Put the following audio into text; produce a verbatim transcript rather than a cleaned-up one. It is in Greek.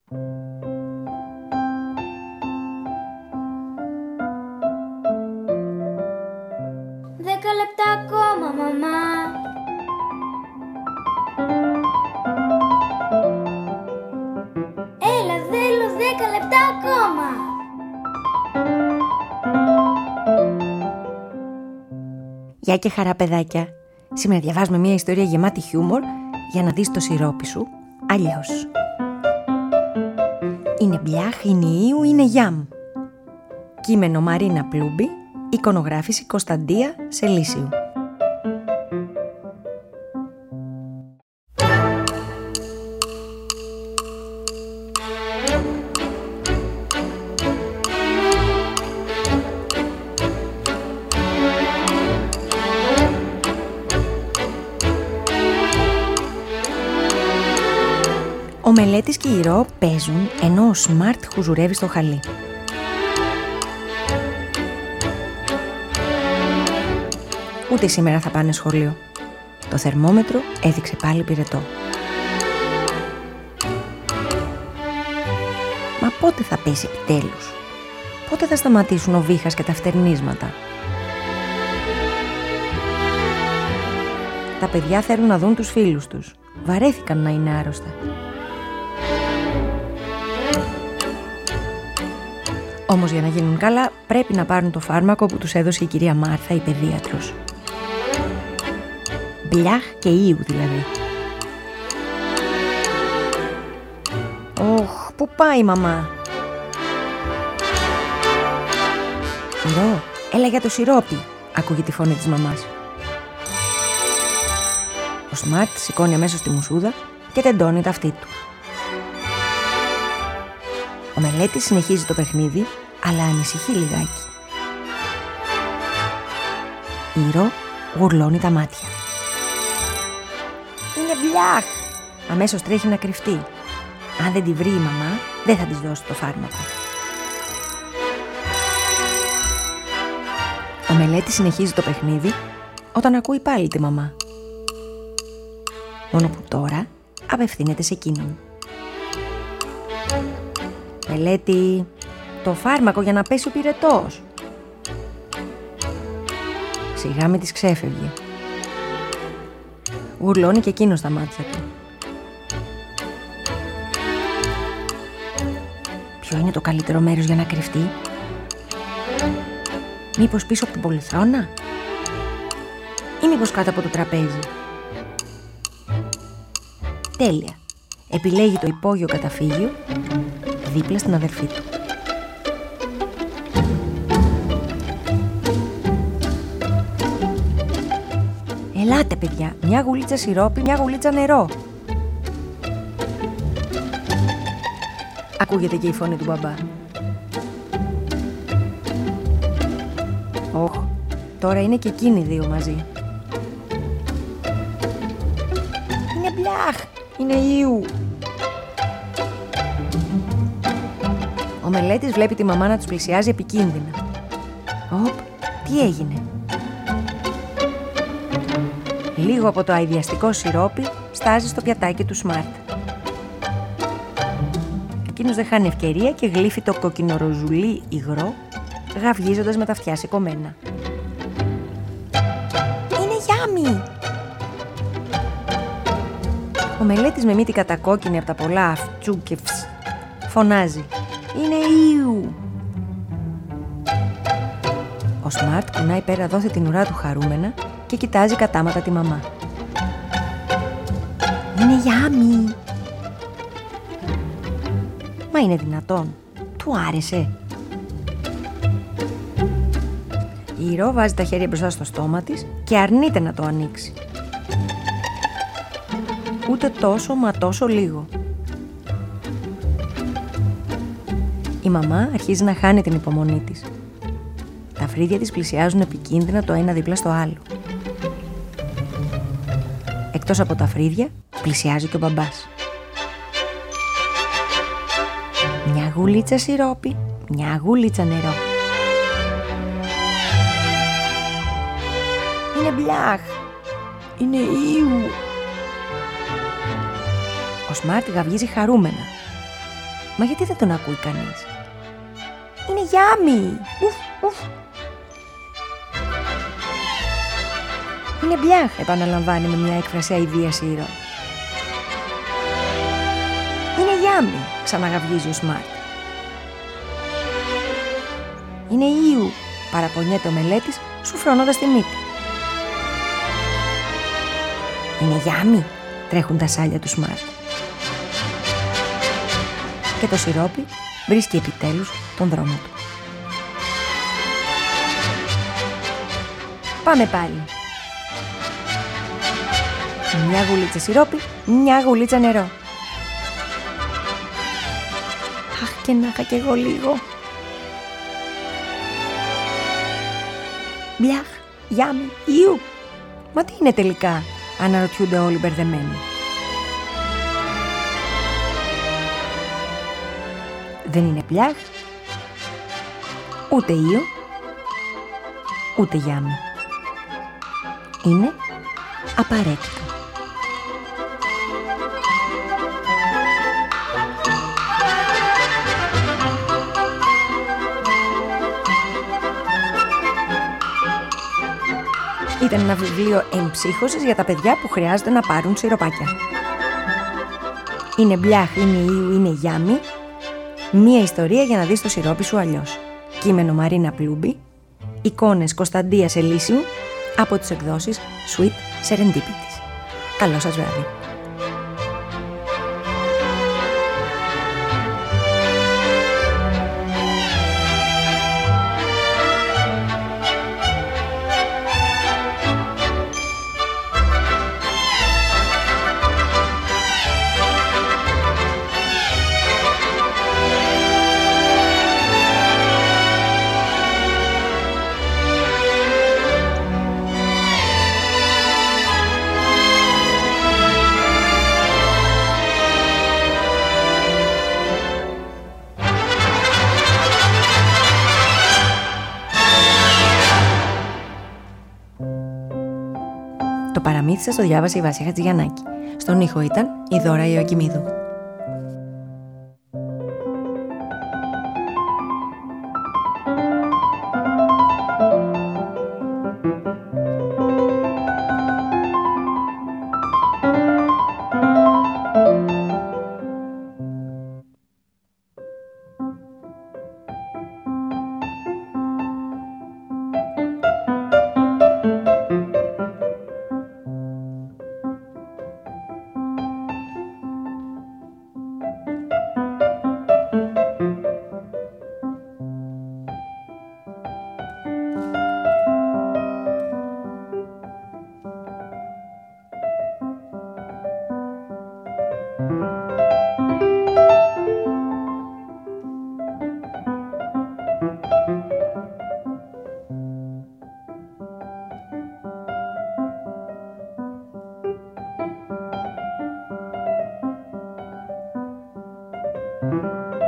Δέκα λεπτά ακόμα, μαμά. Έλα, θέλω δέκα λεπτά ακόμα. Γεια και χαρά, παιδάκια. Σήμερα διαβάζουμε μια ιστορία γεμάτη χιούμορ για να δεις το σιρόπι σου αλλιώς. Είναι μπλιάχ, είναι Ιου, είναι γιάμ. Κείμενο Μαρίνα Πλούμπη, εικονογράφηση Κωνσταντία Σελίσιου. Ο Μελέτης και η Ρο παίζουν ενώ ο Σμαρτ χουζουρεύει στο χαλί. Ούτε σήμερα θα πάνε σχολείο. Το θερμόμετρο έδειξε πάλι πυρετό. Μα πότε θα πέσει επιτέλους? Πότε θα σταματήσουν ο βήχας και τα φτερνίσματα? Τα παιδιά θέλουν να δουν τους φίλους τους. Βαρέθηκαν να είναι άρρωστα. Όμως για να γίνουν καλά πρέπει να πάρουν το φάρμακο που τους έδωσε η κυρία Μάρθα, η παιδίατρος. Μπλιάχ και Ιου δηλαδή. Ωχ, πού πάει η μαμά? Ρο, έλα για το σιρόπι, ακούγεται η φωνή της μαμάς. Ο Σμαρτ σηκώνει αμέσως τη μουσούδα και τεντώνει τα αυτή του. Ο Μελέτης συνεχίζει το παιχνίδι, αλλά ανησυχεί λιγάκι. Η Ρο γουρλώνει τα μάτια. Είναι μπλιάχ! Αμέσως τρέχει να κρυφτεί. Αν δεν τη βρει η μαμά, δεν θα της δώσει το φάρμακο. Ο Μελέτης συνεχίζει το παιχνίδι, όταν ακούει πάλι τη μαμά. Μόνο που τώρα απευθύνεται σε εκείνον. Μελέτη, το φάρμακο για να πέσει ο πυρετός. Σιγά μη της ξέφευγε. Γουρλώνει και εκείνος τα μάτια του. Ποιο είναι το καλύτερο μέρος για να κρυφτεί? Μήπως πίσω από την πολυθρόνα? Ή μήπως κάτω από το τραπέζι? Τέλεια. Επιλέγει το υπόγειο καταφύγιο δίπλα στην αδερφή του. Ελάτε παιδιά, μια γουλίτσα σιρόπι, μια γουλίτσα νερό. Ακούγεται και η φωνή του μπαμπά. Όχ, τώρα είναι και εκείνοι δύο μαζί. Είναι μπλιάχ, είναι Ιου. Ο Μελέτης βλέπει τη μαμά να τους πλησιάζει επικίνδυνα. Οπ, τι έγινε? Λίγο από το αηδιαστικό σιρόπι στάζει στο πιατάκι του Σμαρτ. Εκείνος δεν χάνει ευκαιρία και γλύφει το κοκκινοροζουλί υγρό, γαυγίζοντας με τα αυτιά σηκωμένα. Είναι γιάμι! Ο Μελέτης με μύτη κατακόκκινη από τα πολλά αυτού και φς, φωνάζει. Είναι Ιου! Ο Σμαρτ κουνάει πέρα δόθε την ουρά του χαρούμενα και κοιτάζει κατάματα τη μαμά. Είναι γιάμι! Μα είναι δυνατόν? Του άρεσε? Η Ρο βάζει τα χέρια μπροστά στο στόμα της και αρνείται να το ανοίξει. Ούτε τόσο μα τόσο λίγο. Η μαμά αρχίζει να χάνει την υπομονή της. Τα φρύδια της πλησιάζουν επικίνδυνα το ένα δίπλα στο άλλο. Εκτός από τα φρύδια, πλησιάζει και ο μπαμπάς. Μια γουλίτσα σιρόπι, μια γουλίτσα νερό. Είναι μπλιάχ, είναι Ιου. Ο Σμαρτ γαυγίζει χαρούμενα. Μα γιατί δεν τον ακούει κανείς? Είναι Γιάμι! Ουφ, ουφ. Είναι Μπλιάχ, επαναλαμβάνει με μια έκφραση αηδίας η ήρωα. Είναι Γιάμι, ξαναγαυγίζει ο Σμαρτ. Είναι Ιου, παραπονιέται ο μελέτης, σουφρώνοντας τη μύτη. Είναι Γιάμι, τρέχουν τα σάλια του Σμαρτ. Και το σιρόπι βρίσκει επιτέλους τον δρόμο του. Πάμε πάλι. Μια γουλίτσα σιρόπι, μια γουλίτσα νερό. Αχ, και να είχα κι εγώ λίγο. Μπλιάχ, Γιάμι, Ιου. Μα τι είναι τελικά? Αναρωτιούνται όλοι μπερδεμένοι. Δεν είναι Μπλιάχ, ούτε Ιου, ούτε Γιάμι. Είναι απαραίτητο. Ήταν ένα βιβλίο εμψύχωσης για τα παιδιά που χρειάζεται να πάρουν σιροπάκια. Είναι Μπλιάχ, είναι Ιου, είναι Γιάμι. Μία ιστορία για να δεις το σιρόπι σου αλλιώς. Κείμενο Μαρίνα Πλούμπη. Εικόνες Κωνσταντίας Ελίσιου από τις εκδόσεις Sweet Serendipity. Καλό σας βράδυ. Το παραμύθι σας το διάβασε η Βάσια Χατζηγιαννάκη. Στον ήχο ήταν η Δώρα Ιωακημίδου. Thank you.